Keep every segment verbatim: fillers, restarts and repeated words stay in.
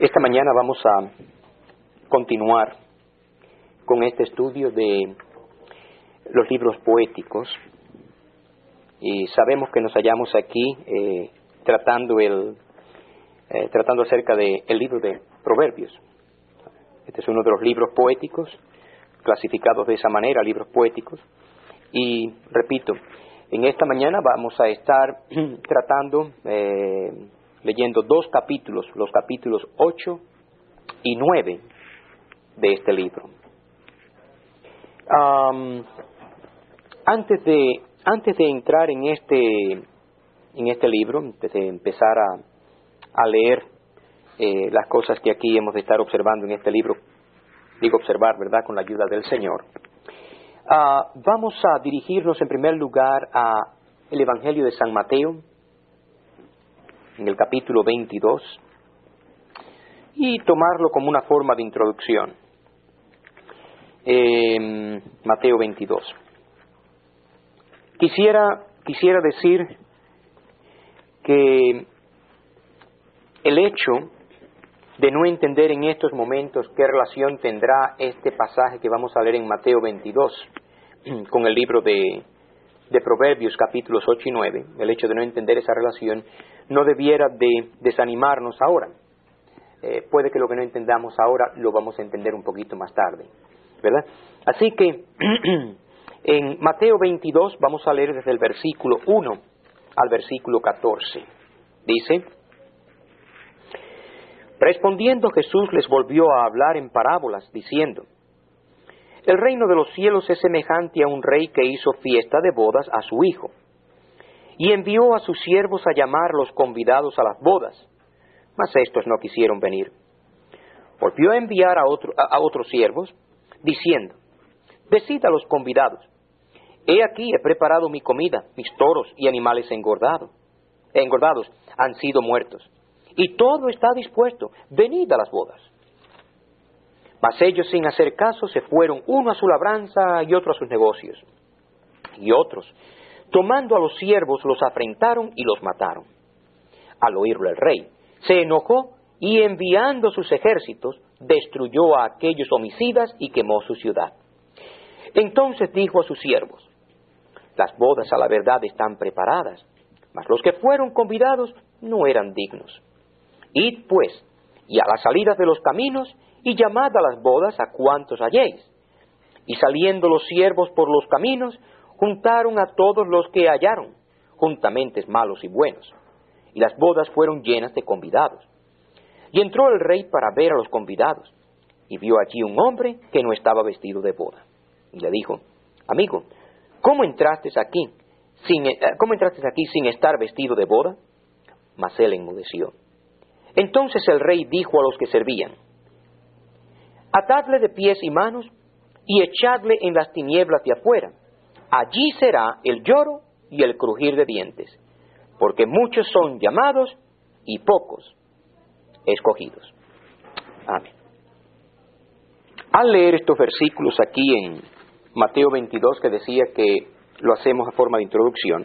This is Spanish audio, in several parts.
Esta mañana vamos a continuar con este estudio de los libros poéticos y sabemos que nos hallamos aquí eh, tratando el eh, tratando acerca de el libro de Proverbios. Este es uno de los libros poéticos clasificados de esa manera, libros poéticos. Y repito, en esta mañana vamos a estar tratando eh, leyendo dos capítulos, los capítulos ocho y nueve de este libro. Um, antes de antes de entrar en este en este libro, antes de empezar a, a leer eh, las cosas que aquí hemos de estar observando en este libro, digo observar, ¿verdad?, con la ayuda del Señor, uh, vamos a dirigirnos en primer lugar a el Evangelio de San Mateo, en el capítulo veintidós, y tomarlo como una forma de introducción. Eh, Mateo veintidós. Quisiera, quisiera decir que el hecho de no entender en estos momentos qué relación tendrá este pasaje que vamos a leer en Mateo veintidós con el libro de, de Proverbios capítulos ocho y nueve, el hecho de no entender esa relación no debiera de desanimarnos ahora. Eh, puede que lo que no entendamos ahora lo vamos a entender un poquito más tarde, ¿verdad? Así que en Mateo veintidós vamos a leer desde el versículo uno al versículo catorce. Dice: Respondiendo Jesús les volvió a hablar en parábolas, diciendo: El reino de los cielos es semejante a un rey que hizo fiesta de bodas a su hijo, y envió a sus siervos a llamar a los convidados a las bodas, mas éstos no quisieron venir. Volvió a enviar a, otro, a, a otros siervos, diciendo: Decid a los convidados: He aquí he preparado mi comida, mis toros y animales engordados, engordados han sido muertos, y todo está dispuesto, venid a las bodas. Mas ellos, sin hacer caso, se fueron, uno a su labranza y otro a sus negocios. Y otros, tomando a los siervos, los afrentaron y los mataron. Al oírlo el rey, se enojó y enviando sus ejércitos, destruyó a aquellos homicidas y quemó su ciudad. Entonces dijo a sus siervos: Las bodas a la verdad están preparadas, mas los que fueron convidados no eran dignos. Id pues, y a las salidas de los caminos, y llamad a las bodas a cuantos halléis. Y saliendo los siervos por los caminos, juntaron a todos los que hallaron, juntamente malos y buenos. Y las bodas fueron llenas de convidados. Y entró el rey para ver a los convidados, y vio allí un hombre que no estaba vestido de boda. Y le dijo: Amigo, ¿cómo entraste aquí sin, eh, ¿cómo entraste aquí sin estar vestido de boda? Mas él enmudeció. Entonces el rey dijo a los que servían: Atadle de pies y manos, y echadle en las tinieblas de afuera. Allí será el lloro y el crujir de dientes, porque muchos son llamados y pocos escogidos. Amén. Al leer estos versículos aquí en Mateo veintidós, que decía que lo hacemos a forma de introducción,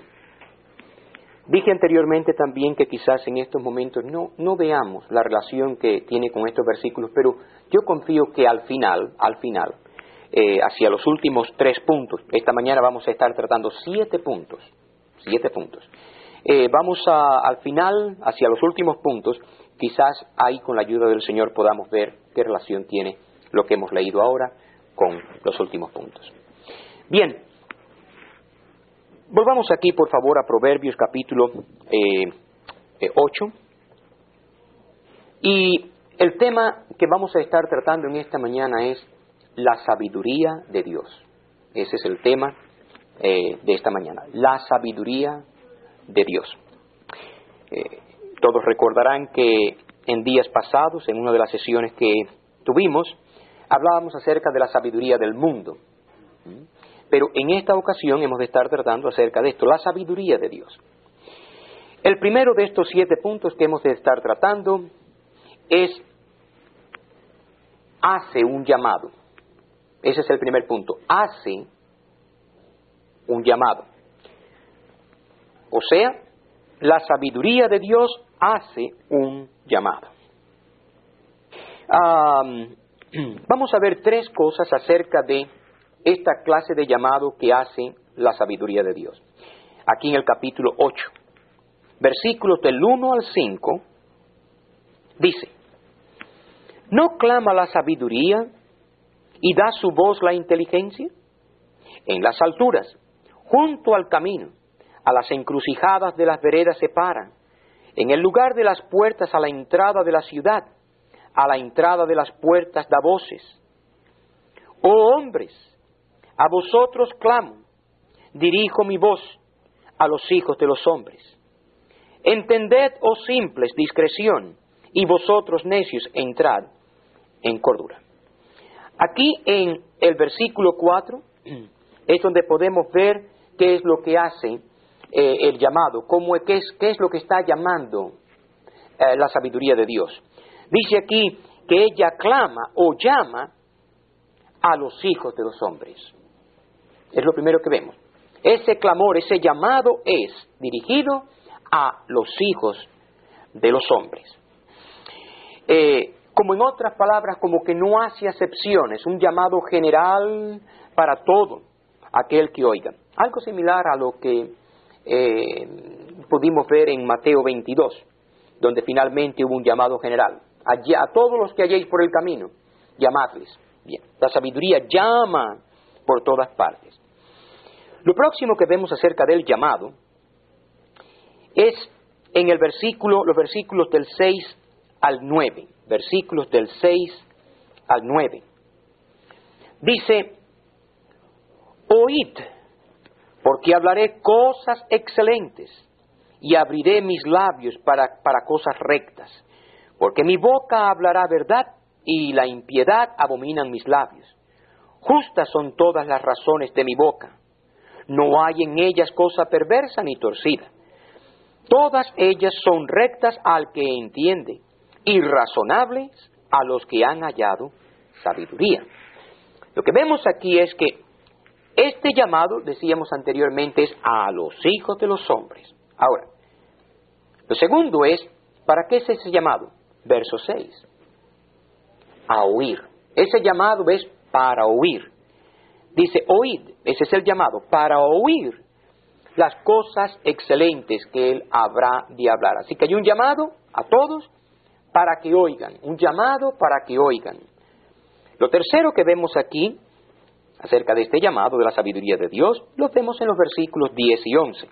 dije anteriormente también que quizás en estos momentos no, no veamos la relación que tiene con estos versículos, pero yo confío que al final, al final, eh, hacia los últimos tres puntos, esta mañana vamos a estar tratando siete puntos, siete puntos. Eh, vamos a, al final, hacia los últimos puntos, quizás ahí con la ayuda del Señor podamos ver qué relación tiene lo que hemos leído ahora con los últimos puntos. Bien, volvamos aquí por favor a Proverbios capítulo eh, eh, ocho, y el tema que vamos a estar tratando en esta mañana es la sabiduría de Dios. Ese es el tema eh, de esta mañana, la sabiduría de Dios. Eh, todos recordarán que en días pasados, en una de las sesiones que tuvimos, hablábamos acerca de la sabiduría del mundo. Pero en esta ocasión hemos de estar tratando acerca de esto, la sabiduría de Dios. El primero de estos siete puntos que hemos de estar tratando es: hace un llamado. Ese es el primer punto, hace un llamado. O sea, la sabiduría de Dios hace un llamado. Um, vamos a ver tres cosas acerca de esta clase de llamado que hace la sabiduría de Dios. Aquí en el capítulo ocho, versículos del uno al cinco, dice: ¿No clama la sabiduría y da su voz la inteligencia? En las alturas, junto al camino, a las encrucijadas de las veredas se paran, en el lugar de las puertas a la entrada de la ciudad, a la entrada de las puertas da voces. Oh hombres, a vosotros clamo, dirijo mi voz a los hijos de los hombres. Entended, oh simples, discreción, y vosotros necios, entrad en cordura. Aquí en el versículo cuatro es donde podemos ver qué es lo que hace eh, el llamado, cómo, qué, es, qué es lo que está llamando eh, la sabiduría de Dios. Dice aquí que ella clama o llama a los hijos de los hombres. Es lo primero que vemos. Ese clamor, ese llamado es dirigido a los hijos de los hombres. Eh, como en otras palabras, como que no hace acepciones, un llamado general para todo aquel que oiga. Algo similar a lo que eh, pudimos ver en Mateo veintidós, donde finalmente hubo un llamado general. Allí, a todos los que halléis por el camino, llamadles. Bien, la sabiduría llama por todas partes. Lo próximo que vemos acerca del llamado es en el versículo, los versículos del seis al nueve. Versículos del seis al nueve. Dice: Oíd, porque hablaré cosas excelentes, y abriré mis labios para, para cosas rectas, porque mi boca hablará verdad, y la impiedad abominan mis labios. Justas son todas las razones de mi boca, no hay en ellas cosa perversa ni torcida. Todas ellas son rectas al que entiende, y razonables a los que han hallado sabiduría. Lo que vemos aquí es que este llamado, decíamos anteriormente, es a los hijos de los hombres. Ahora, lo segundo es, ¿para qué es ese llamado? Verso seis. A oír. Ese llamado es para oír. Dice, oíd, ese es el llamado, para oír las cosas excelentes que Él habrá de hablar. Así que hay un llamado a todos para que oigan, un llamado para que oigan. Lo tercero que vemos aquí, acerca de este llamado de la sabiduría de Dios, lo vemos en los versículos diez y once.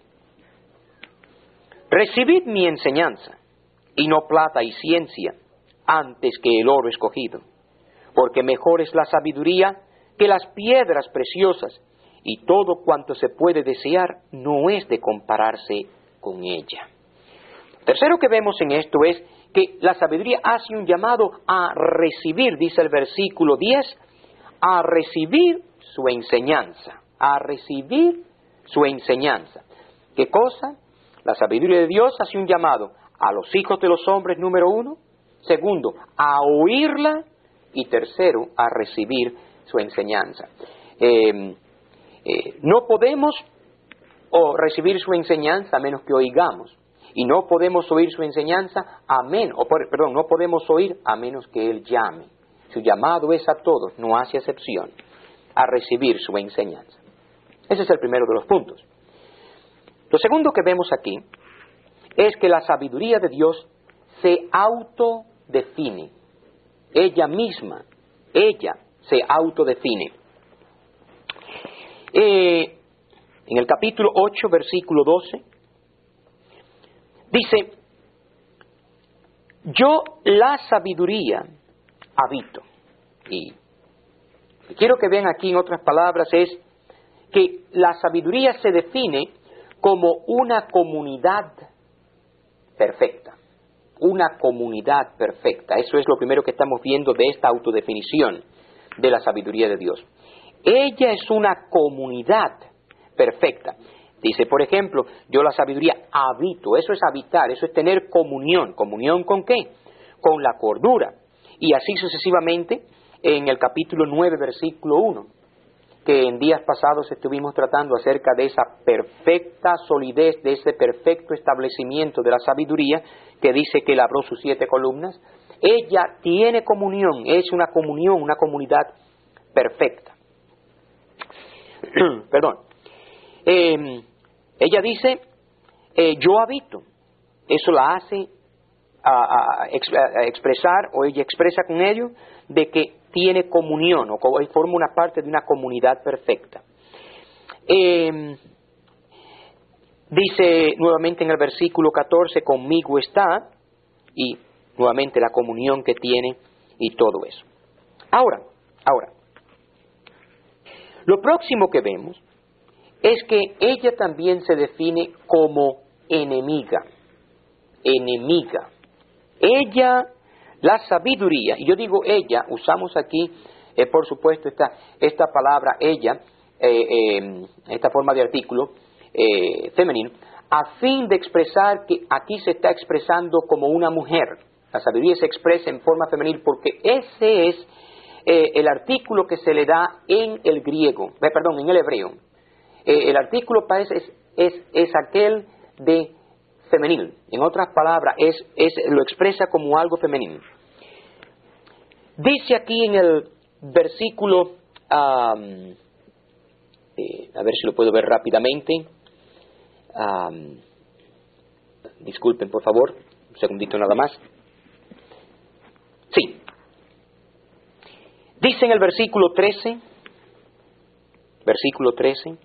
Recibid mi enseñanza, y no plata y ciencia, antes que el oro escogido, porque mejor es la sabiduría que las piedras preciosas, y todo cuanto se puede desear no es de compararse con ella. Lo tercero que vemos en esto es que la sabiduría hace un llamado a recibir, dice el versículo diez, a recibir su enseñanza, a recibir su enseñanza. ¿Qué cosa? La sabiduría de Dios hace un llamado a los hijos de los hombres, número uno. Segundo, a oírla. Y tercero, a recibir su enseñanza. Eh, eh, no podemos o recibir su enseñanza a menos que oigamos. Y no podemos oír su enseñanza a menos, o perdón, no podemos oír a menos que Él llame. Su llamado es a todos, no hace excepción, a recibir su enseñanza. Ese es el primero de los puntos. Lo segundo que vemos aquí es que la sabiduría de Dios se autodefine. Ella misma, ella se autodefine. Eh, en el capítulo ocho, versículo doce, dice, yo la sabiduría habito. Y lo que quiero que vean aquí en otras palabras es que la sabiduría se define como una comunidad perfecta. Una comunidad perfecta. Eso es lo primero que estamos viendo de esta autodefinición de la sabiduría de Dios. Ella es una comunidad perfecta. Dice, por ejemplo, yo la sabiduría habito. Eso es habitar, eso es tener comunión. ¿Comunión con qué? Con la cordura. Y así sucesivamente en el capítulo nueve, versículo uno, que en días pasados estuvimos tratando acerca de esa perfecta solidez, de ese perfecto establecimiento de la sabiduría, que dice que labró sus siete columnas. ella tiene comunión, es una comunión, una comunidad perfecta. Perdón. Eh, ella dice, eh, yo habito. Eso la hace a, a, a expresar, o ella expresa con ello, de que tiene comunión, o forma una parte de una comunidad perfecta. Eh, dice nuevamente en el versículo catorce, conmigo está, y nuevamente la comunión que tiene y todo eso. Ahora, ahora, lo próximo que vemos es que ella también se define como enemiga, enemiga. Ella, la sabiduría, y yo digo ella, usamos aquí, eh, por supuesto, esta, esta palabra ella, eh, eh, esta forma de artículo eh, femenino, a fin de expresar que aquí se está expresando como una mujer. La sabiduría se expresa en forma femenil porque ese es eh, el artículo que se le da en el griego, eh, perdón, en el hebreo. Eh, el artículo parece es, es, es aquel de femenil. En otras palabras, es, es, lo expresa como algo femenino. Dice aquí en el versículo, um, eh, a ver si lo puedo ver rápidamente. Um, disculpen, por favor, un segundito nada más. Sí. Dice en el versículo trece, versículo trece,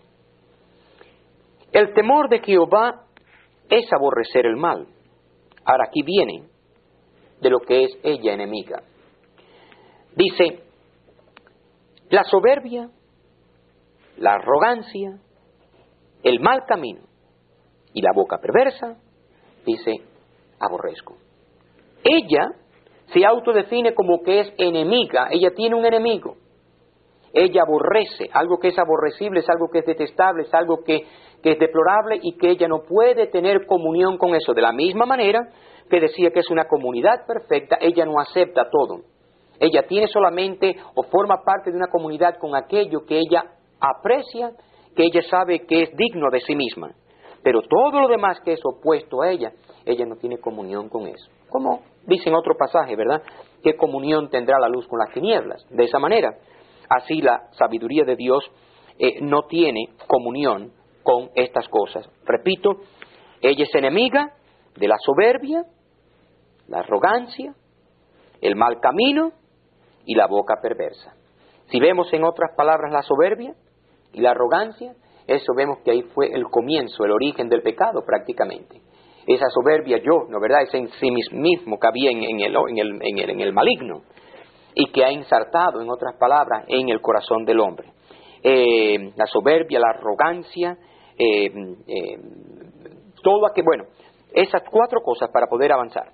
el temor de Jehová es aborrecer el mal. Ahora aquí viene de lo que es ella enemiga. Dice, la soberbia, la arrogancia, el mal camino y la boca perversa, dice, aborrezco. Ella se autodefine como que es enemiga, ella tiene un enemigo. Ella aborrece, algo que es aborrecible, es algo que es detestable, es algo que, que es deplorable y que ella no puede tener comunión con eso. De la misma manera que decía que es una comunidad perfecta, ella no acepta todo. Ella tiene solamente o forma parte de una comunidad con aquello que ella aprecia, que ella sabe que es digno de sí misma. Pero todo lo demás que es opuesto a ella, ella no tiene comunión con eso. Como dice en otro pasaje, ¿verdad? ¿Qué comunión tendrá la luz con las tinieblas? De esa manera, así la sabiduría de Dios eh, no tiene comunión con estas cosas. Repito, ella es enemiga de la soberbia, la arrogancia, el mal camino y la boca perversa. Si vemos en otras palabras la soberbia y la arrogancia, eso vemos que ahí fue el comienzo, el origen del pecado prácticamente. Esa soberbia yo, ¿no verdad? Ese en sí mismo que había en, en, el, en, el, en, el, en el maligno y que ha ensartado, en otras palabras, en el corazón del hombre. Eh, la soberbia, la arrogancia, eh, eh, todo aquello, bueno, esas cuatro cosas para poder avanzar.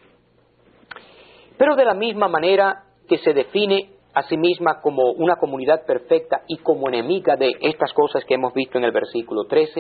Pero de la misma manera que se define a sí misma como una comunidad perfecta y como enemiga de estas cosas que hemos visto en el versículo trece,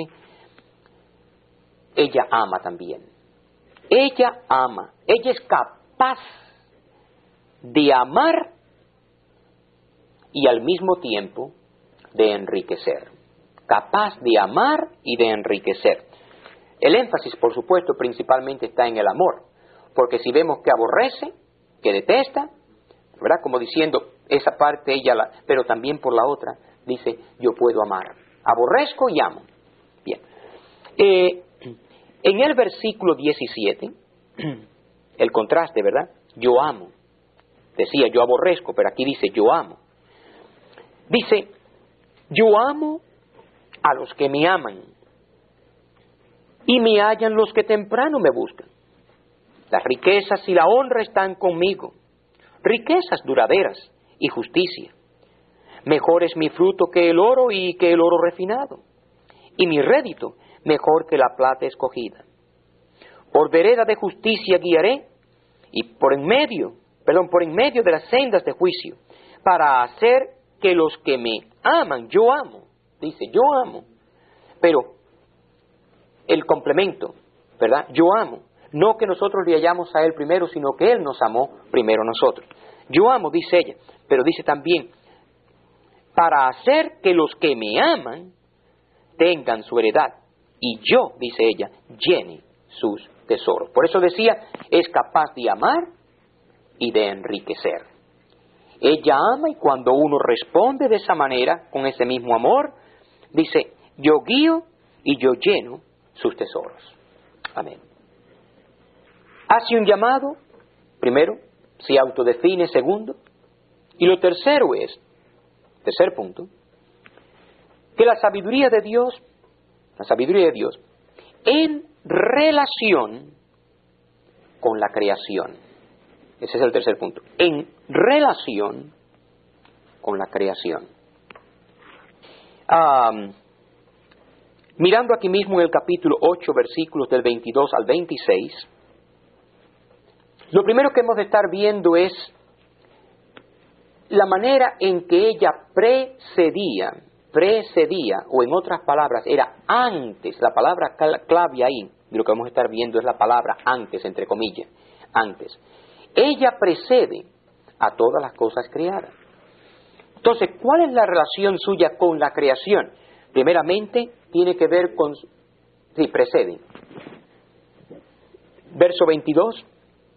ella ama también. Ella ama. Ella es capaz de amar y al mismo tiempo de enriquecer. Capaz de amar y de enriquecer. El énfasis, por supuesto, principalmente está en el amor. Porque si vemos que aborrece, que detesta, ¿verdad? Como diciendo, esa parte ella la... Pero también por la otra, dice, yo puedo amar. Aborrezco y amo. Bien. Eh, en el versículo diecisiete, el contraste, ¿verdad? Yo amo. Decía, yo aborrezco, pero aquí dice, yo amo. Dice, yo amo a los que me aman y me hallan los que temprano me buscan. Las riquezas y la honra están conmigo, riquezas duraderas y justicia. Mejor es mi fruto que el oro y que el oro refinado, y mi rédito mejor que la plata escogida. Por vereda de justicia guiaré, y por en medio, perdón, por en medio de las sendas de juicio, para hacer que los que me aman, yo amo, dice, yo amo, pero el complemento, ¿verdad? Yo amo. No que nosotros le hallamos a Él primero, sino que Él nos amó primero a nosotros. Yo amo, dice ella, pero dice también, para hacer que los que me aman tengan su heredad, y yo, dice ella, llene sus tesoros. Por eso decía, es capaz de amar y de enriquecer. Ella ama y cuando uno responde de esa manera, con ese mismo amor, dice, yo guío y yo lleno sus tesoros. Amén. Hace un llamado, primero, se autodefine, segundo, y lo tercero es, tercer punto, que la sabiduría de Dios, la sabiduría de Dios, en relación con la creación. Ese es el tercer punto. En relación con la creación. Um, mirando aquí mismo en el capítulo ocho, versículos del veintidós al veintiséis, lo primero que hemos de estar viendo es la manera en que ella precedía, precedía, o en otras palabras, era antes, la palabra clave ahí, de lo que vamos a estar viendo es la palabra antes, entre comillas, antes. Ella precede a todas las cosas creadas. Entonces, ¿cuál es la relación suya con la creación? Primeramente, tiene que ver con... Sí, precede. Verso veintidós.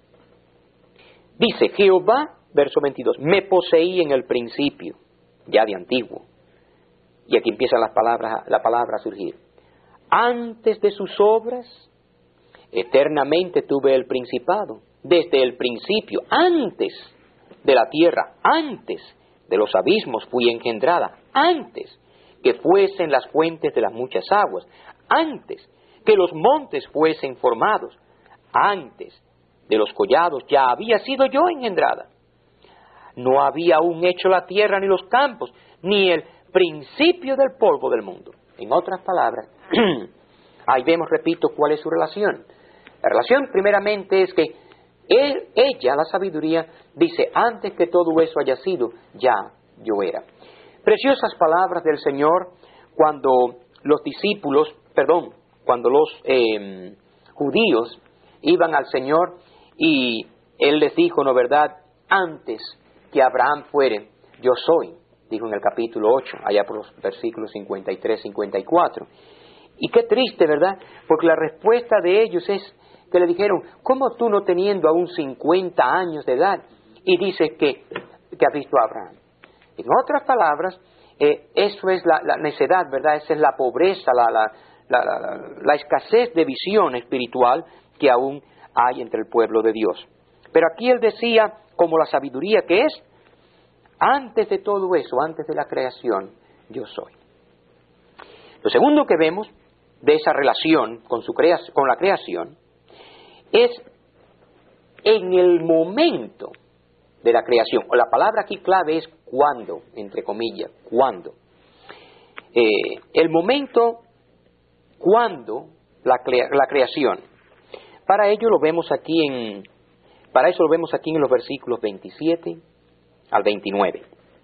Dice, Jehová, verso veintidós, me poseí en el principio, ya de antiguo. Y aquí empiezan las palabras, la palabra a surgir. Antes de sus obras, eternamente tuve el principado. Desde el principio, antes de la tierra, antes de los abismos fui engendrada, antes que fuesen las fuentes de las muchas aguas, antes que los montes fuesen formados, antes de los collados ya había sido yo engendrada. No había aún hecho la tierra ni los campos, ni el principio del polvo del mundo. En otras palabras, ahí vemos, repito, cuál es su relación. La relación primeramente es que él, ella, la sabiduría, dice, antes que todo eso haya sido, ya yo era. Preciosas palabras del Señor cuando los discípulos, perdón, cuando los eh, judíos iban al Señor y Él les dijo, ¿no verdad? Antes que Abraham fuere, yo soy, dijo en el capítulo ocho, allá por los versículos cincuenta y tres, cincuenta y cuatro. Y qué triste, ¿verdad? Porque la respuesta de ellos es que le dijeron, ¿cómo tú no teniendo aún cincuenta años de edad y dices que, que has visto a Abraham? En otras palabras, eh, eso es la, la necedad, ¿verdad? Esa es la pobreza, la, la, la, la, la escasez de visión espiritual que aún hay entre el pueblo de Dios. Pero aquí él decía, como la sabiduría que es, antes de todo eso, antes de la creación, yo soy. Lo segundo que vemos de esa relación con, su crea- con la creación es en el momento de la creación. O la palabra aquí clave es cuándo, entre comillas, cuándo. Eh, el momento cuándo la, crea- la creación. Para ello lo vemos aquí en, para eso lo vemos aquí en los versículos veintisiete al veintinueve.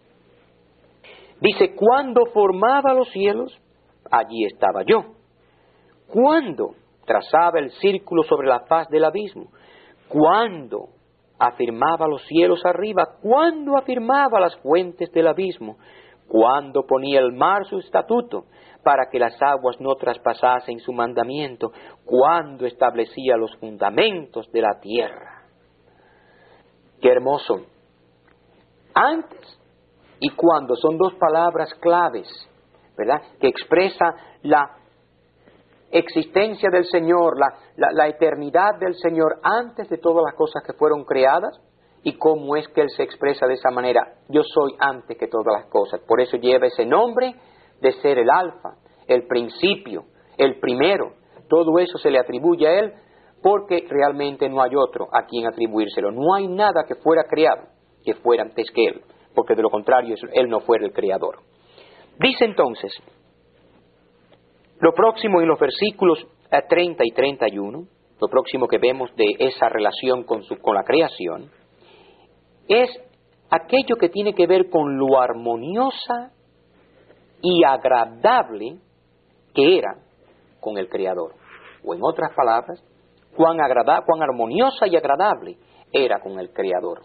Dice, cuando formaba los cielos, allí estaba yo. Cuando trazaba el círculo sobre la faz del abismo, cuando afirmaba los cielos arriba, cuando afirmaba las fuentes del abismo, cuando ponía el mar su estatuto, para que las aguas no traspasasen su mandamiento, cuando establecía los fundamentos de la tierra. Qué hermoso. Antes y cuando son dos palabras claves, ¿verdad? Que expresa la existencia del Señor, la, la, la eternidad del Señor antes de todas las cosas que fueron creadas y cómo es que Él se expresa de esa manera. Yo soy antes que todas las cosas. Por eso lleva ese nombre de ser el alfa, el principio, el primero. Todo eso se le atribuye a Él porque realmente no hay otro a quien atribuírselo. No hay nada que fuera creado que fuera antes que Él, porque de lo contrario Él no fuera el creador. Dice entonces, lo próximo en los versículos treinta y treinta y uno, lo próximo que vemos de esa relación con, su, con la creación, es aquello que tiene que ver con lo armoniosa y agradable que era con el Creador. O en otras palabras, cuán, agrada, cuán armoniosa y agradable era con el Creador.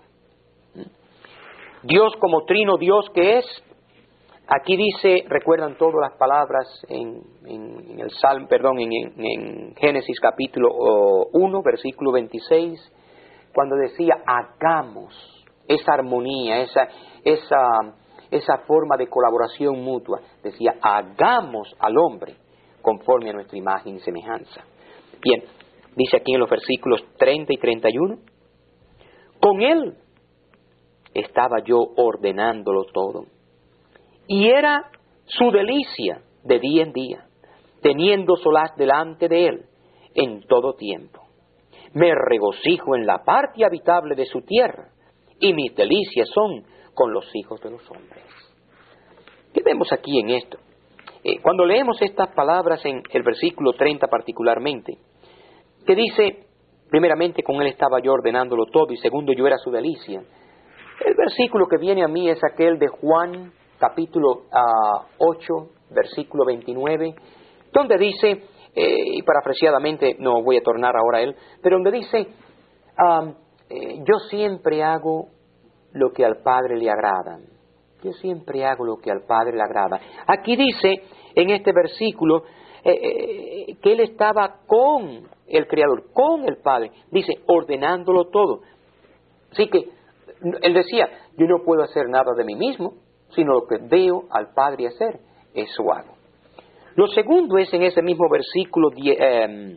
Dios como trino Dios que es, aquí dice, recuerdan todas las palabras en, en, en el Salmo, perdón, en, en Génesis capítulo uno, versículo veintiséis, cuando decía hagamos, esa armonía, esa, esa, esa forma de colaboración mutua. Decía hagamos al hombre conforme a nuestra imagen y semejanza. Bien, dice aquí en los versículos treinta y treinta y uno, con él estaba yo ordenándolo todo, y era su delicia de día en día, teniendo solaz delante de él en todo tiempo. Me regocijo en la parte habitable de su tierra, y mis delicias son con los hijos de los hombres. ¿Qué vemos aquí en esto? Eh, cuando leemos estas palabras en el versículo treinta particularmente, que dice, primeramente con él estaba yo ordenándolo todo, y segundo yo era su delicia. El versículo que viene a mí es aquel de Juan, capítulo uh, ocho, versículo veintinueve, donde dice, eh, y parafraseadamente, no voy a tornar ahora a él, pero donde dice, um, eh, yo siempre hago lo que al Padre le agrada. Yo siempre hago lo que al Padre le agrada. Aquí dice, en este versículo, eh, eh, que él estaba con el Creador, con el Padre. Dice, ordenándolo todo. Así que, él decía, yo no puedo hacer nada de mí mismo, sino lo que veo al Padre hacer, eso hago. Lo segundo es en ese mismo versículo diez, eh,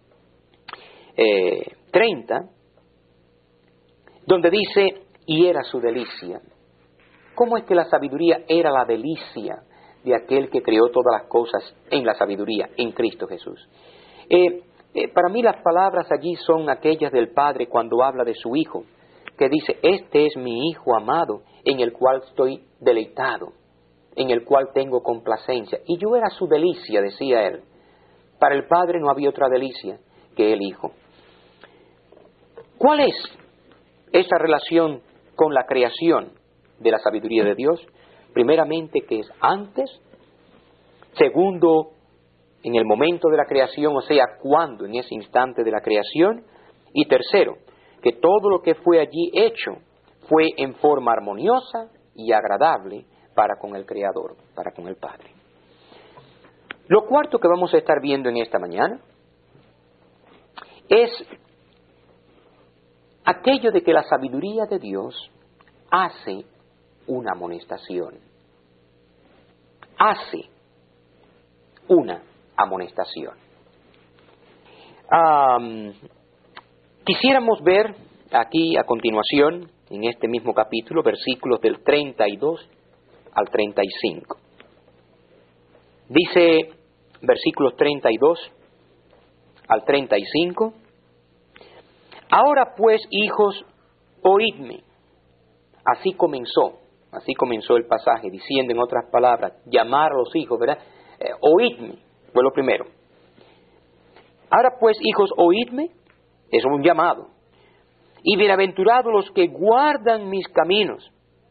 eh, treinta, donde dice, y era su delicia. ¿Cómo es que la sabiduría era la delicia de aquel que creó todas las cosas en la sabiduría, en Cristo Jesús? Eh, eh, para mí las palabras allí son aquellas del Padre cuando habla de su Hijo, que dice, este es mi Hijo amado, en el cual estoy deleitado, en el cual tengo complacencia. Y yo era su delicia, decía él. Para el Padre no había otra delicia que el Hijo. ¿Cuál es esa relación con la creación de la sabiduría de Dios? Primeramente, que es antes. Segundo, en el momento de la creación, o sea, cuando, en ese instante de la creación. Y tercero, que todo lo que fue allí hecho fue en forma armoniosa y agradable para con el Creador, para con el Padre. Lo cuarto que vamos a estar viendo en esta mañana es aquello de que la sabiduría de Dios hace una amonestación. Hace una amonestación. Um, quisiéramos ver aquí a continuación, en este mismo capítulo, versículos del treinta y dos al treinta y cinco. Dice, versículos treinta y dos al treinta y cinco, ahora pues, hijos, oídme. Así comenzó, así comenzó el pasaje, diciendo en otras palabras, llamar a los hijos, ¿verdad? Eh, oídme, fue lo primero. Ahora pues, hijos, oídme, eso es un llamado. Y bienaventurados los que guardan mis caminos.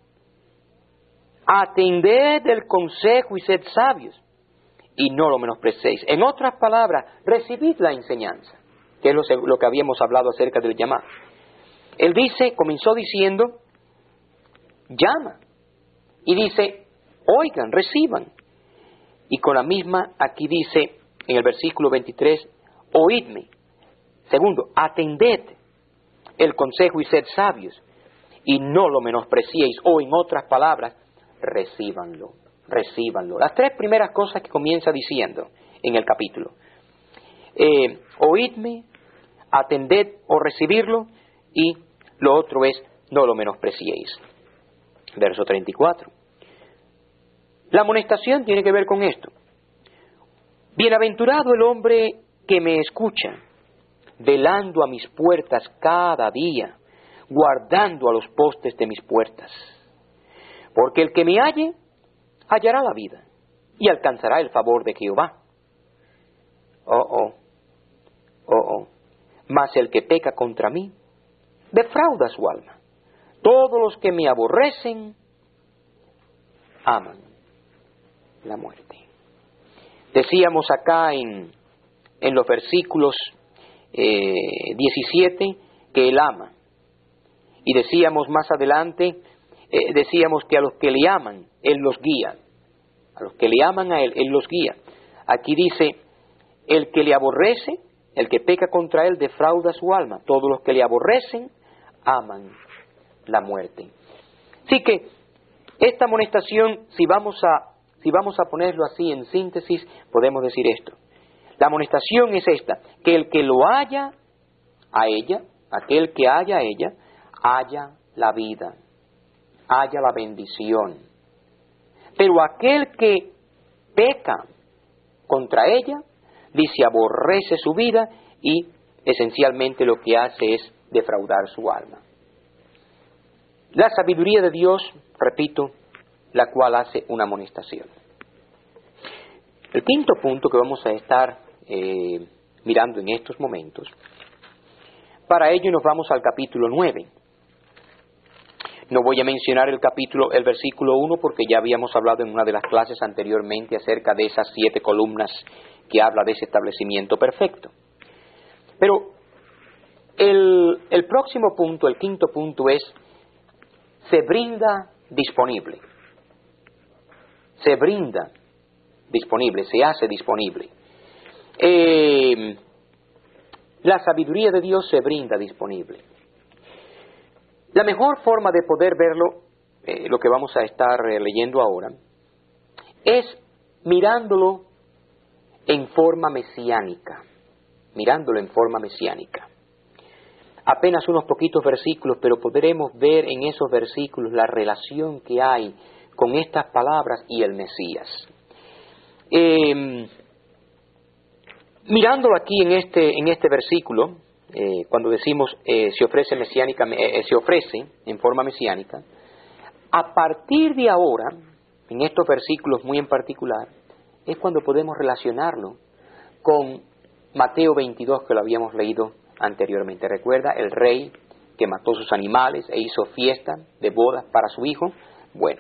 Atended el consejo y sed sabios, y no lo menosprecéis. En otras palabras, recibid la enseñanza, que es lo, lo que habíamos hablado acerca del llamado. Él dice, comenzó diciendo, llama, y dice, oigan, reciban. Y con la misma, aquí dice, en el versículo veintitrés, oídme. Segundo, atended el consejo y sed sabios, y no lo menospreciéis, o en otras palabras, recíbanlo, recíbanlo. Las tres primeras cosas que comienza diciendo en el capítulo. Eh, oídme, atended o recibirlo, y lo otro es, no lo menospreciéis. Verso treinta y cuatro. La amonestación tiene que ver con esto. Bienaventurado el hombre que me escucha, velando a mis puertas cada día, guardando a los postes de mis puertas. Porque el que me halle, hallará la vida, y alcanzará el favor de Jehová. Oh, oh, oh, oh. Mas el que peca contra mí, defrauda su alma. Todos los que me aborrecen, aman la muerte. Decíamos acá en, en los versículos eh, diecisiete que Él ama. Y decíamos más adelante, eh, decíamos que a los que le aman, Él los guía. A los que le aman a Él, Él los guía. Aquí dice, el que le aborrece, el que peca contra Él, defrauda su alma. Todos los que le aborrecen, aman la muerte. Así que esta amonestación, si vamos a, si vamos a ponerlo así en síntesis, podemos decir esto. La amonestación es esta, que el que lo haya a ella, aquel que haya a ella, haya la vida, haya la bendición. Pero aquel que peca contra ella, dice, aborrece su vida y esencialmente lo que hace es defraudar su alma. La sabiduría de Dios, repito, la cual hace una amonestación. El quinto punto que vamos a estar eh, mirando en estos momentos, para ello nos vamos al capítulo nueve. No voy a mencionar el capítulo, el versículo uno, porque ya habíamos hablado en una de las clases anteriormente acerca de esas siete columnas que habla de ese establecimiento perfecto. Pero el, el próximo punto, el quinto punto es, se brinda disponible. Se brinda disponible, se hace disponible. Eh, la sabiduría de Dios se brinda disponible. La mejor forma de poder verlo, eh, lo que vamos a estar eh, leyendo ahora, es mirándolo en forma mesiánica, mirándolo en forma mesiánica. Apenas unos poquitos versículos, pero podremos ver en esos versículos la relación que hay con estas palabras y el Mesías. Eh, mirándolo aquí en este, en este versículo, eh, cuando decimos eh, se ofrece mesiánica, eh, se ofrece en forma mesiánica, a partir de ahora, en estos versículos muy en particular, es cuando podemos relacionarlo con Mateo veintidós, que lo habíamos leído anteriormente. Recuerda, el rey que mató sus animales e hizo fiesta de bodas para su hijo. Bueno,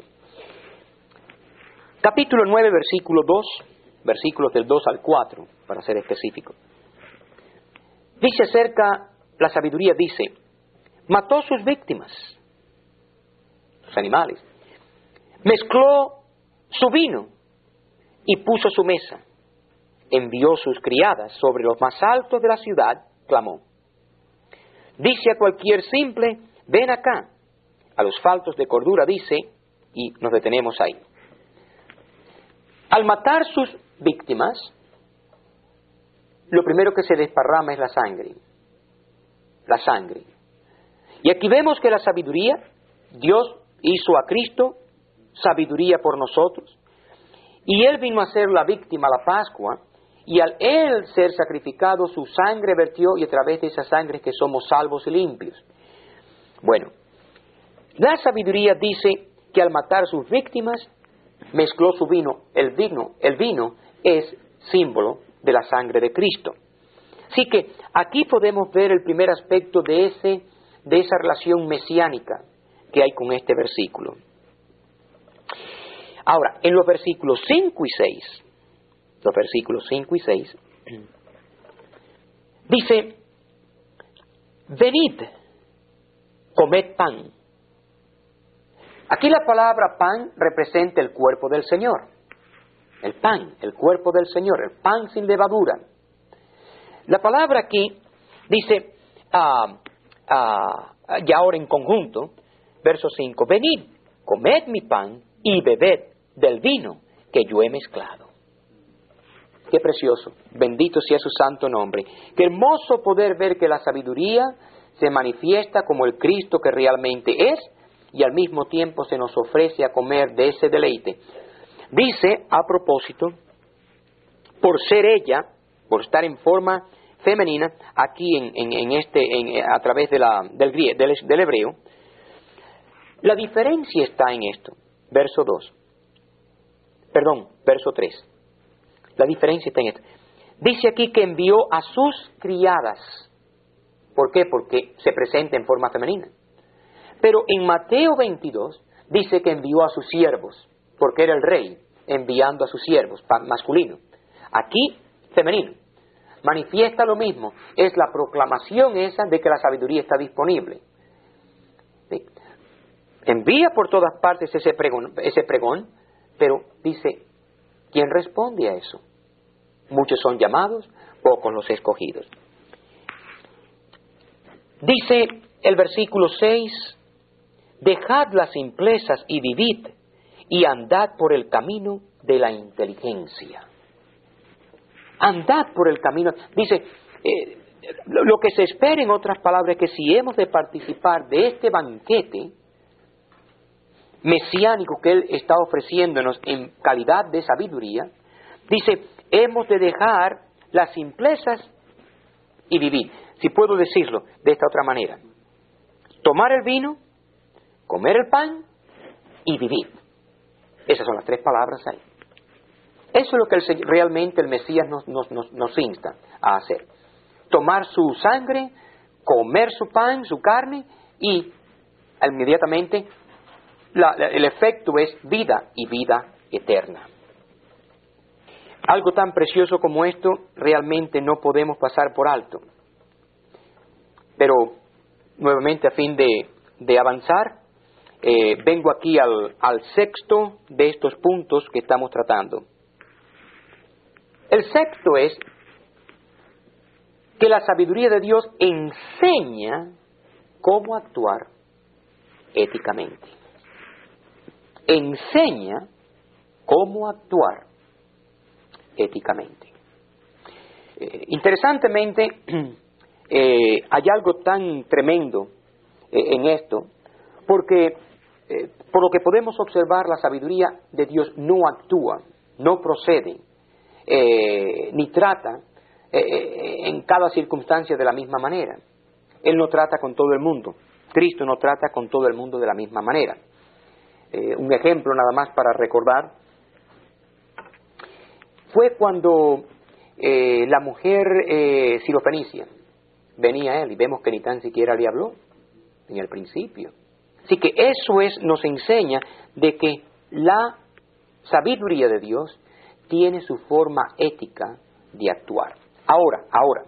capítulo nueve, versículo dos, versículos del dos al cuatro, para ser específico. Dice acerca, la sabiduría dice, mató sus víctimas, sus animales, mezcló su vino y puso su mesa, envió sus criadas sobre los más altos de la ciudad, clamó. Dice a cualquier simple, ven acá. A los faltos de cordura dice, y nos detenemos ahí. Al matar sus víctimas, lo primero que se desparrama es la sangre. La sangre. Y aquí vemos que la sabiduría, Dios hizo a Cristo sabiduría por nosotros, y Él vino a ser la víctima a la Pascua, y al Él ser sacrificado, su sangre vertió, y a través de esa sangre que somos salvos y limpios. Bueno, la sabiduría dice que al matar sus víctimas, mezcló su vino. El vino, el vino es símbolo de la sangre de Cristo. Así que aquí podemos ver el primer aspecto de, ese, de esa relación mesiánica que hay con este versículo. Ahora, en los versículos cinco y seis, los versículos cinco y seis, dice, venid, comed pan. Aquí la palabra pan representa el cuerpo del Señor. El pan, el cuerpo del Señor, el pan sin levadura. La palabra aquí dice, uh, uh, y ahora en conjunto, verso cinco, venid, comed mi pan y bebed del vino que yo he mezclado. Qué precioso, bendito sea su santo nombre. Qué hermoso poder ver que la sabiduría se manifiesta como el Cristo que realmente es, y al mismo tiempo se nos ofrece a comer de ese deleite. Dice, a propósito, por ser ella, por estar en forma femenina, aquí en, en, en este, en, a través de la, del, del, del hebreo, la diferencia está en esto. Verso dos. Perdón, verso tres. La diferencia está en esto. Dice aquí que envió a sus criadas. ¿Por qué? Porque se presenta en forma femenina. Pero en Mateo veintidós dice que envió a sus siervos, porque era el rey enviando a sus siervos, masculino. Aquí, femenino. Manifiesta lo mismo. Es la proclamación esa de que la sabiduría está disponible. ¿Sí? Envía por todas partes ese pregón, ese pregón, pero dice, ¿quién responde a eso? Muchos son llamados, pocos los escogidos. Dice el versículo seis, dejad las simplezas y vivid, y andad por el camino de la inteligencia. Andad por el camino. Dice, eh, lo, lo que se espera, en otras palabras, es que si hemos de participar de este banquete mesiánico que Él está ofreciéndonos en calidad de sabiduría, dice, hemos de dejar las simplezas y vivir. Si puedo decirlo de esta otra manera, tomar el vino, comer el pan y vivir. Esas son las tres palabras ahí. Eso es lo que el, realmente el Mesías nos, nos, nos, nos insta a hacer. Tomar su sangre, comer su pan, su carne, y inmediatamente la, la, el efecto es vida y vida eterna. Algo tan precioso como esto realmente no podemos pasar por alto. Pero, nuevamente, a fin de, de avanzar, eh, vengo aquí al, al sexto de estos puntos que estamos tratando. El sexto es que la sabiduría de Dios enseña cómo actuar éticamente. Enseña cómo actuar éticamente. Eh, interesantemente, eh, hay algo tan tremendo eh, en esto, porque eh, por lo que podemos observar, la sabiduría de Dios no actúa, no procede, eh, ni trata eh, en cada circunstancia de la misma manera. Él no trata con todo el mundo. Cristo no trata con todo el mundo de la misma manera. Eh, un ejemplo nada más para recordar fue cuando eh, la mujer eh, sirofenicia venía a él, y vemos que ni tan siquiera le habló en el principio. Así que eso es, nos enseña de que la sabiduría de Dios tiene su forma ética de actuar. Ahora, ahora,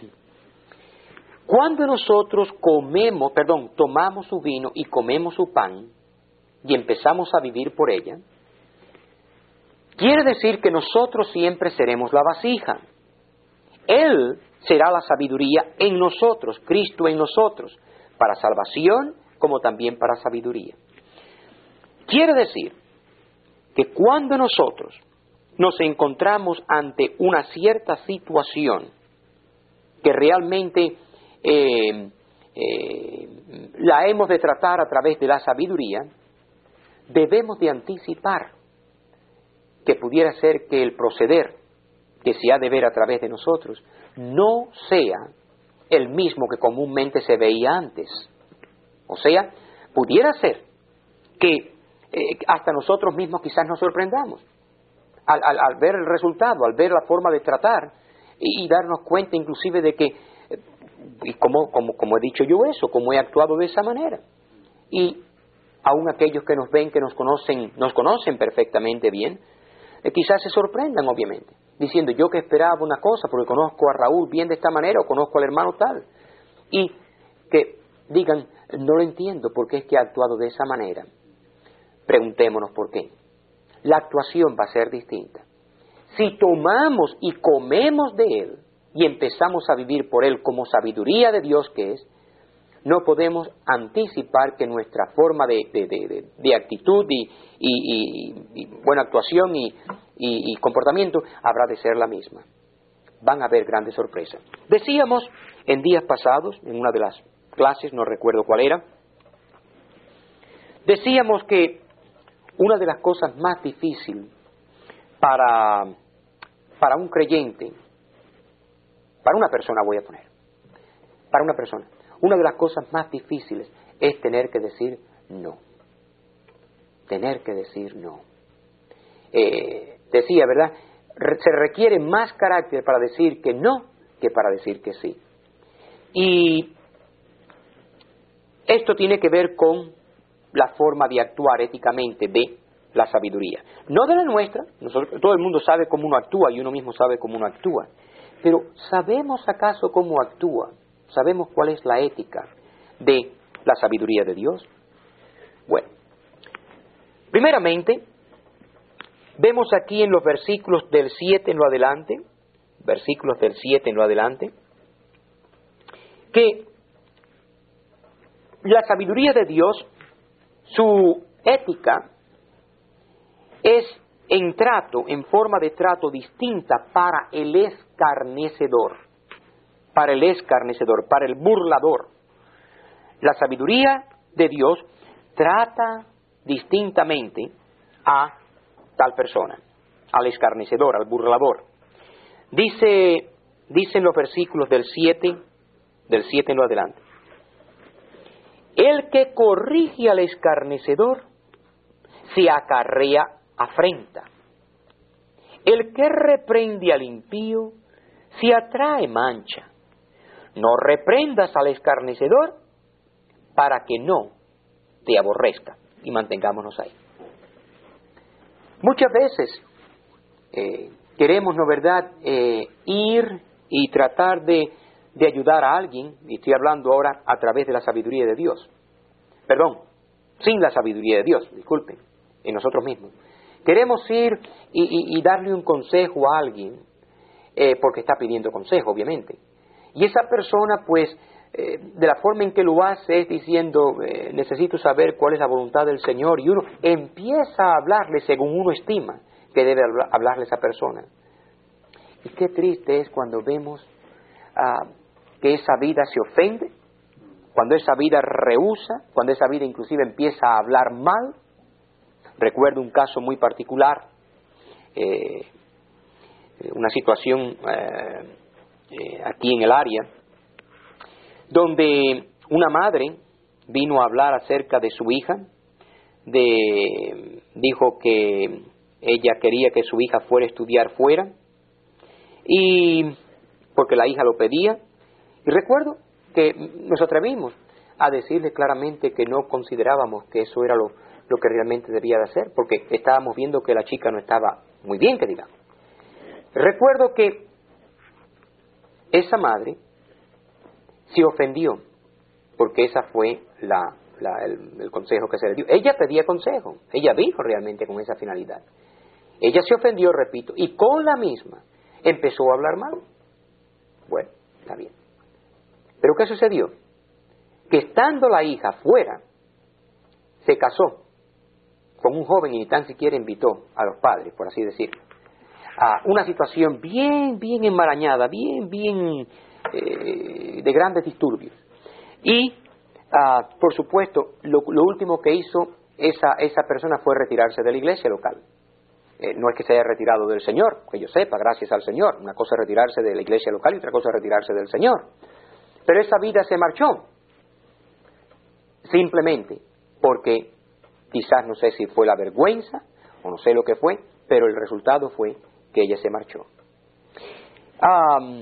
cuando nosotros comemos, perdón, tomamos su vino y comemos su pan y empezamos a vivir por ella, quiere decir que nosotros siempre seremos la vasija. Él será la sabiduría en nosotros, Cristo en nosotros, para salvación como también para sabiduría. Quiere decir que cuando nosotros nos encontramos ante una cierta situación que realmente eh, eh, la hemos de tratar a través de la sabiduría, debemos de anticipar que pudiera ser que el proceder que se ha de ver a través de nosotros no sea el mismo que comúnmente se veía antes. O sea, pudiera ser que eh, hasta nosotros mismos quizás nos sorprendamos al, al, al ver el resultado, al ver la forma de tratar y, y darnos cuenta inclusive de que, eh, y como, como, como he dicho yo eso, como he actuado de esa manera. Y aún aquellos que nos ven, que nos conocen, nos conocen perfectamente bien, eh, quizás se sorprendan obviamente, diciendo yo que esperaba una cosa porque conozco a Raúl bien de esta manera o conozco al hermano tal, y que digan no lo entiendo porque es que ha actuado de esa manera. Preguntémonos por qué. La actuación va a ser distinta. Si tomamos y comemos de Él y empezamos a vivir por Él como sabiduría de Dios que es, no podemos anticipar que nuestra forma de, de, de, de, de actitud y, y, y, y buena actuación y, y, y comportamiento habrá de ser la misma. Van a haber grandes sorpresas. Decíamos en días pasados, en una de las clases, no recuerdo cuál era, decíamos que una de las cosas más difíciles para, para un creyente, para una persona voy a poner, para una persona, una de las cosas más difíciles es tener que decir no. Tener que decir no. Eh, decía, ¿verdad? Se requiere más carácter para decir que no que para decir que sí. Y esto tiene que ver con la forma de actuar éticamente de la sabiduría. No de la nuestra, nosotros, todo el mundo sabe cómo uno actúa y uno mismo sabe cómo uno actúa. Pero ¿sabemos acaso cómo actúa? ¿Sabemos cuál es la ética de la sabiduría de Dios? Bueno, primeramente, vemos aquí en los versículos del siete en lo adelante, versículos del siete en lo adelante, que la sabiduría de Dios, su ética es en trato, en forma de trato distinta para el escarnecedor, para el escarnecedor, para el burlador. La sabiduría de Dios trata distintamente a tal persona, al escarnecedor, al burlador. Dice, dicen los versículos del siete, del siete en lo adelante. El que corrige al escarnecedor se acarrea afrenta. El que reprende al impío se atrae mancha. No reprendas al escarnecedor para que no te aborrezca. Y mantengámonos ahí. Muchas veces eh, queremos, ¿no verdad?, eh, ir y tratar de, de ayudar a alguien, y estoy hablando ahora a través de la sabiduría de Dios. Perdón, sin la sabiduría de Dios, disculpen, en nosotros mismos. Queremos ir y, y, y darle un consejo a alguien, eh, porque está pidiendo consejo, obviamente. Y esa persona, pues, eh, de la forma en que lo hace es diciendo, eh, necesito saber cuál es la voluntad del Señor, y uno empieza a hablarle según uno estima que debe habla, hablarle esa persona. Y qué triste es cuando vemos ah, que esa vida se ofende, cuando esa vida rehúsa, cuando esa vida inclusive empieza a hablar mal. Recuerdo un caso muy particular, eh, una situación eh, eh, aquí en el área, donde una madre vino a hablar acerca de su hija, de, dijo que ella quería que su hija fuera a estudiar fuera, y porque la hija lo pedía, y recuerdo que nos atrevimos a decirle claramente que no considerábamos que eso era lo, lo que realmente debía de hacer, porque estábamos viendo que la chica no estaba muy bien, que digamos. Recuerdo que esa madre se ofendió, porque esa fue la, la, el, el consejo que se le dio. Ella pedía consejo, ella dijo realmente con esa finalidad. Ella se ofendió, repito, y con la misma empezó a hablar mal. Bueno, está bien. Pero ¿qué sucedió? Que estando la hija fuera, se casó con un joven y ni tan siquiera invitó a los padres, por así decirlo. A una situación bien, bien enmarañada, bien, bien eh, de grandes disturbios. Y, ah, por supuesto, lo, lo último que hizo esa, esa persona fue retirarse de la iglesia local. Eh, no es que se haya retirado del Señor, que yo sepa, gracias al Señor. Una cosa es retirarse de la iglesia local y otra cosa es retirarse del Señor. Pero esa vida se marchó. Simplemente porque quizás no sé si fue la vergüenza o no sé lo que fue, pero el resultado fue que ella se marchó. Um,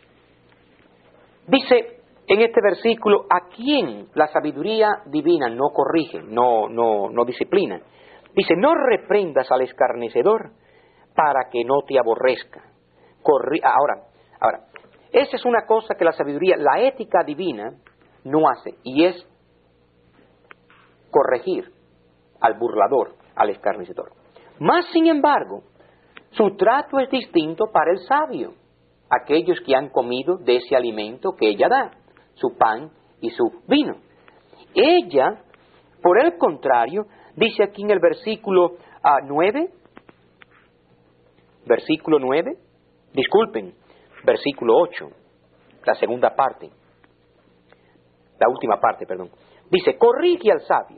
dice en este versículo, ¿a quién la sabiduría divina no corrige, no, no, no disciplina? Dice, no reprendas al escarnecedor para que no te aborrezca. Corri- ahora, ahora, esa es una cosa que la sabiduría, la ética divina no hace, y es corregir al burlador, al escarnecedor. Más sin embargo, su trato es distinto para el sabio, aquellos que han comido de ese alimento que ella da, su pan y su vino. Ella, por el contrario, dice aquí en el versículo uh, nueve, versículo nueve, disculpen, versículo ocho, la segunda parte, la última parte, perdón. Dice, corrige al sabio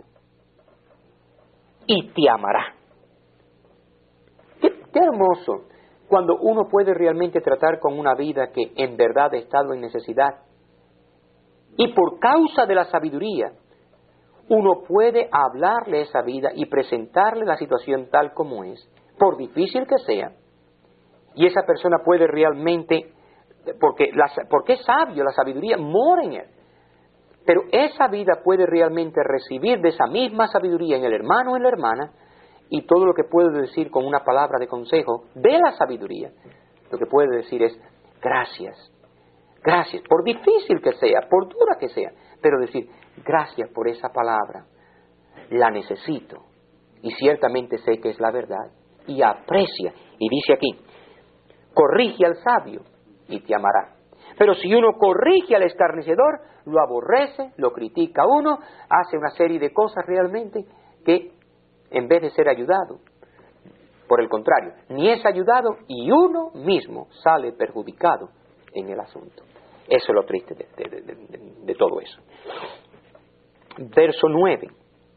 y te amará. Qué, qué hermoso cuando uno puede realmente tratar con una vida que en verdad ha estado en necesidad. Y por causa de la sabiduría, uno puede hablarle esa vida y presentarle la situación tal como es, por difícil que sea. Y esa persona puede realmente, porque, la, porque es sabio, la sabiduría mora en él. Pero esa vida puede realmente recibir de esa misma sabiduría en el hermano o en la hermana, y todo lo que puede decir con una palabra de consejo de la sabiduría, lo que puede decir es gracias, gracias, por difícil que sea, por dura que sea, pero decir gracias por esa palabra, la necesito, y ciertamente sé que es la verdad, y aprecia, y dice aquí, corrige al sabio y te amará. Pero si uno corrige al escarnecedor, lo aborrece, lo critica a uno, hace una serie de cosas realmente que, en vez de ser ayudado, por el contrario, ni es ayudado y uno mismo sale perjudicado en el asunto. Eso es lo triste de, de, de, de, de todo eso. Verso nueve.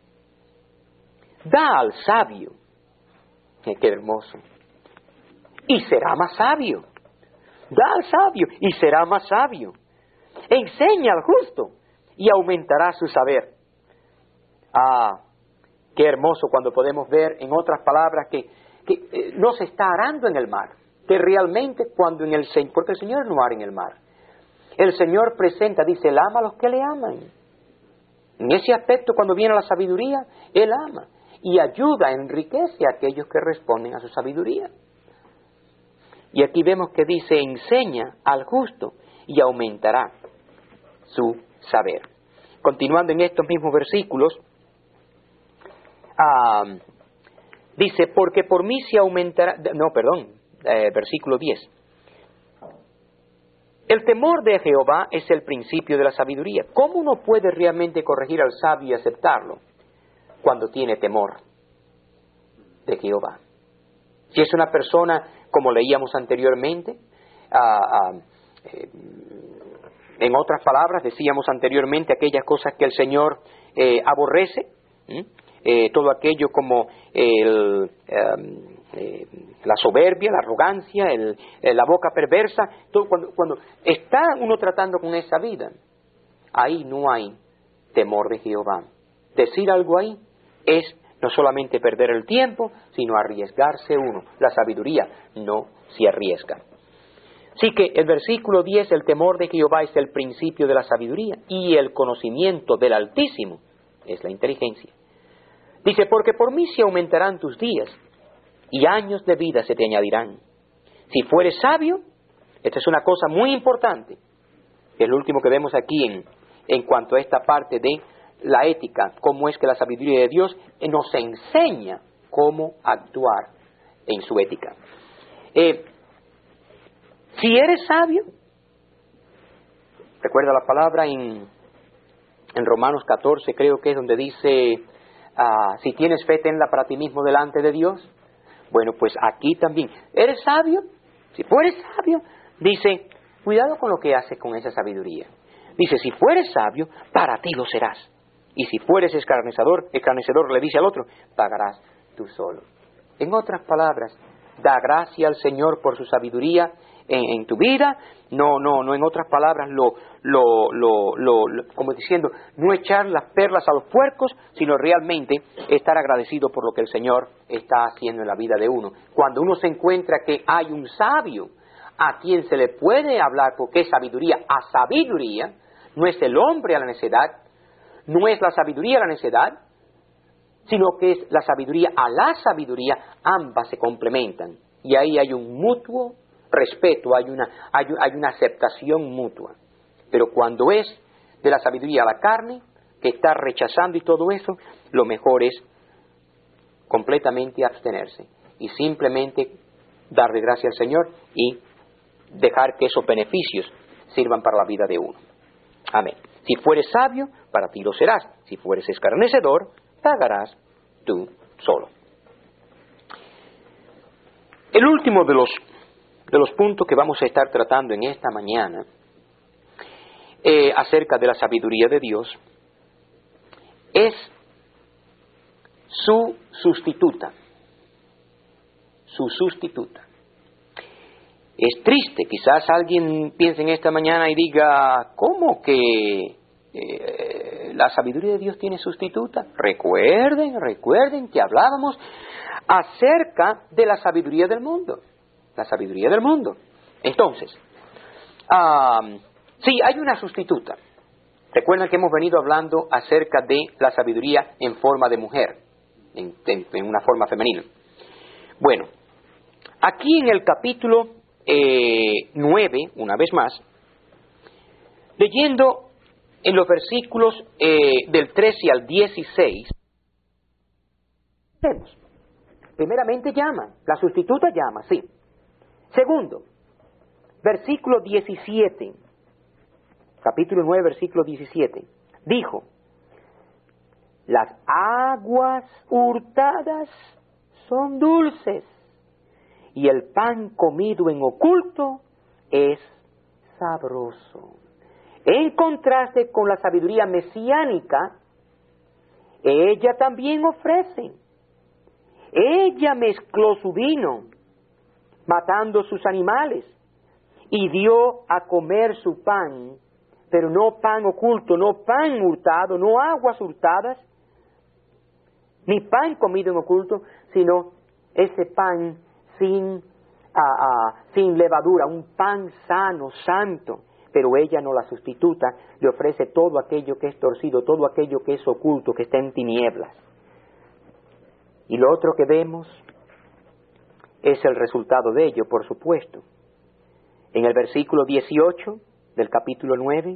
Da al sabio, eh, qué hermoso, y será más sabio. Da al sabio y será más sabio. Enseña al justo y aumentará su saber. Ah, qué hermoso cuando podemos ver, en otras palabras, que, que eh, no se está arando en el mar, que realmente cuando en el Señor, porque el Señor no ara en el mar, el Señor presenta, dice, Él ama a los que le aman. En ese aspecto, cuando viene la sabiduría, Él ama y ayuda, enriquece a aquellos que responden a su sabiduría. Y aquí vemos que dice, enseña al justo y aumentará su saber. Continuando en estos mismos versículos, ah, dice, porque por mí se aumentará, no, perdón, eh, versículo diez. El temor de Jehová es el principio de la sabiduría. ¿Cómo uno puede realmente corregir al sabio y aceptarlo? Cuando tiene temor de Jehová. Si es una persona, como leíamos anteriormente, ah, ah, eh, en otras palabras, decíamos anteriormente, aquellas cosas que el Señor eh, aborrece, ¿sí? eh, todo aquello como el, eh, eh, la soberbia, la arrogancia, el, eh, la boca perversa, todo, cuando, cuando está uno tratando con esa vida, ahí no hay temor de Jehová. Decir algo ahí es no solamente perder el tiempo, sino arriesgarse uno. La sabiduría no se arriesga. Así que el versículo diez, el temor de Jehová es el principio de la sabiduría y el conocimiento del Altísimo es la inteligencia. Dice, porque por mí se aumentarán tus días y años de vida se te añadirán. Si fueres sabio, esta es una cosa muy importante, que es lo último que vemos aquí en, en cuanto a esta parte de la ética, cómo es que la sabiduría de Dios nos enseña cómo actuar en su ética. Eh, si eres sabio, recuerda la palabra en, en Romanos catorce, creo que es donde dice, ah, si tienes fe, tenla para ti mismo delante de Dios. Bueno, pues aquí también, ¿eres sabio? Si fueres sabio, dice, cuidado con lo que haces con esa sabiduría. Dice, si fueres sabio, para ti lo serás. Y si fueres escarnecedor, escarnecedor le dice al otro, pagarás tú solo. En otras palabras, da gracia al Señor por su sabiduría en, en tu vida. No, no, no, en otras palabras, lo, lo, lo, lo, lo, como diciendo, no echar las perlas a los puercos, sino realmente estar agradecido por lo que el Señor está haciendo en la vida de uno. Cuando uno se encuentra que hay un sabio a quien se le puede hablar, porque es sabiduría a sabiduría, no es el hombre a la necedad, no es la sabiduría a la necedad, sino que es la sabiduría a la sabiduría, ambas se complementan. Y ahí hay un mutuo respeto, hay una, hay, hay una aceptación mutua. Pero cuando es de la sabiduría a la carne, que está rechazando y todo eso, lo mejor es completamente abstenerse y simplemente darle gracias al Señor y dejar que esos beneficios sirvan para la vida de uno. Amén. Si fueres sabio, para ti lo serás. Si fueres escarnecedor, pagarás tú solo. El último de los, de los puntos que vamos a estar tratando en esta mañana eh, acerca de la sabiduría de Dios es su sustituta. Su sustituta. Es triste, quizás alguien piense en esta mañana y diga, ¿cómo que eh, la sabiduría de Dios tiene sustituta? Recuerden, recuerden que hablábamos acerca de la sabiduría del mundo. La sabiduría del mundo. Entonces, um, sí, hay una sustituta. Recuerden que hemos venido hablando acerca de la sabiduría en forma de mujer, en, en, en una forma femenina. Bueno, aquí en el capítulo Eh, nueve, una vez más, leyendo en los versículos eh, del trece al dieciséis, vemos, primeramente llama, la sustituta llama, sí. Segundo, versículo diecisiete, capítulo nueve, versículo diecisiete, dijo: las aguas hurtadas son dulces, y el pan comido en oculto es sabroso. En contraste con la sabiduría mesiánica, ella también ofrece. Ella mezcló su vino, matando sus animales, y dio a comer su pan, pero no pan oculto, no pan hurtado, no aguas hurtadas, ni pan comido en oculto, sino ese pan sin, ah, ah, sin levadura, un pan sano, santo. Pero ella no la sustituta, le ofrece todo aquello que es torcido, todo aquello que es oculto, que está en tinieblas. Y lo otro que vemos es el resultado de ello, por supuesto. En el versículo dieciocho del capítulo nueve,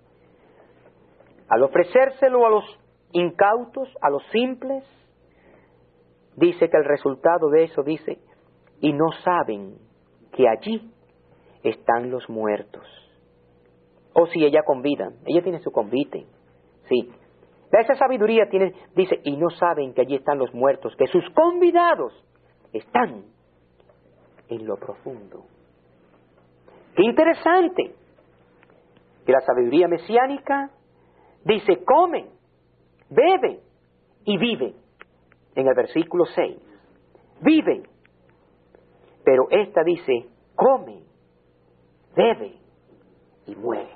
al ofrecérselo a los incautos, a los simples, dice que el resultado de eso dice: y no saben que allí están los muertos. O si ella convida, ella tiene su convite, sí. Esa sabiduría tiene, dice, y no saben que allí están los muertos, que sus convidados están en lo profundo. ¡Qué interesante! Que la sabiduría mesiánica dice: come, bebe y vive. En el versículo seis, vive. Pero esta dice: come, bebe y muere.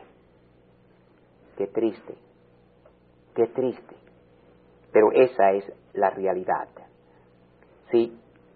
Qué triste, qué triste. Pero esa es la realidad. Sí,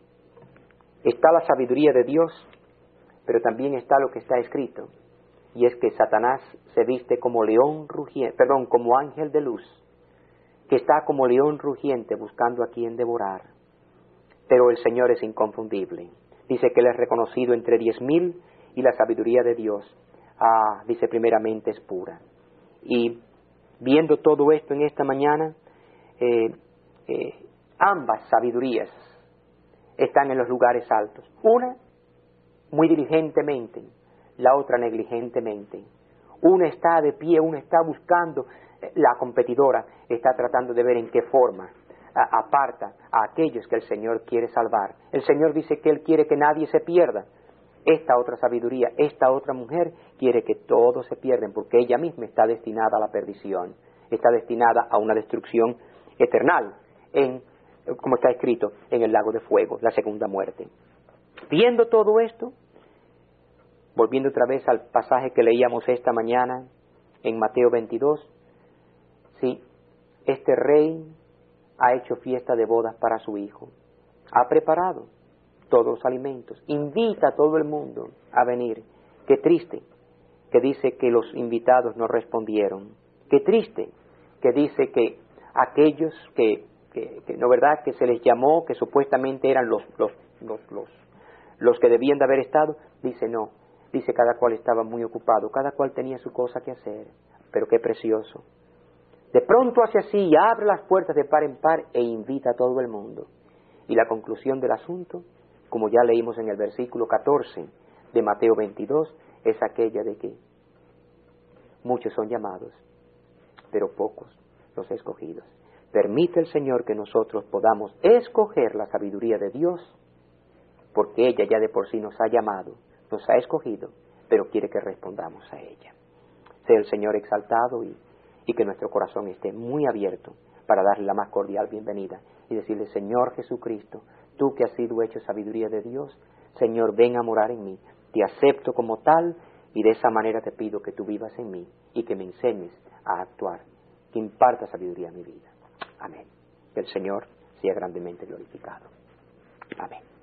está la sabiduría de Dios, pero también está lo que está escrito, y es que Satanás se viste como león rugiente, perdón, como ángel de luz, que está como león rugiente buscando a quien devorar. Pero el Señor es inconfundible. Dice que Él es reconocido entre diez mil, y la sabiduría de Dios, ah, dice primeramente, es pura. Y viendo todo esto en esta mañana, eh, eh, ambas sabidurías están en los lugares altos. Una muy diligentemente, la otra negligentemente. Una está de pie, una está buscando, la competidora está tratando de ver en qué forma a, aparta a aquellos que el Señor quiere salvar. El Señor dice que Él quiere que nadie se pierda. Esta otra sabiduría, esta otra mujer quiere que todos se pierden, porque ella misma está destinada a la perdición, está destinada a una destrucción eternal, en, como está escrito, en el lago de fuego, la segunda muerte. Viendo todo esto, volviendo otra vez al pasaje que leíamos esta mañana en Mateo veintidós, sí, este rey ha hecho fiesta de bodas para su hijo, ha preparado todos los alimentos, invita a todo el mundo a venir. Qué triste que dice que los invitados no respondieron. Qué triste que dice que aquellos que, que, que no verdad que se les llamó, que supuestamente eran los, los, los, los, los que debían de haber estado, dice no, dice cada cual estaba muy ocupado, cada cual tenía su cosa que hacer. Pero qué precioso. De pronto hace así y abre las puertas de par en par e invita a todo el mundo. Y la conclusión del asunto, como ya leímos en el versículo catorce de Mateo veintidós, es aquella de que muchos son llamados, pero pocos los escogidos. Permite el Señor que nosotros podamos escoger la sabiduría de Dios, porque ella ya de por sí nos ha llamado, nos ha escogido, pero quiere que respondamos a ella. Sea el Señor exaltado y, y que nuestro corazón esté muy abierto para darle la más cordial bienvenida y decirle: Señor Jesucristo, tú que has sido hecho sabiduría de Dios, Señor, ven a morar en mí, te acepto como tal, y de esa manera te pido que tú vivas en mí y que me enseñes a actuar, que imparta sabiduría a mi vida. Amén. Que el Señor sea grandemente glorificado. Amén.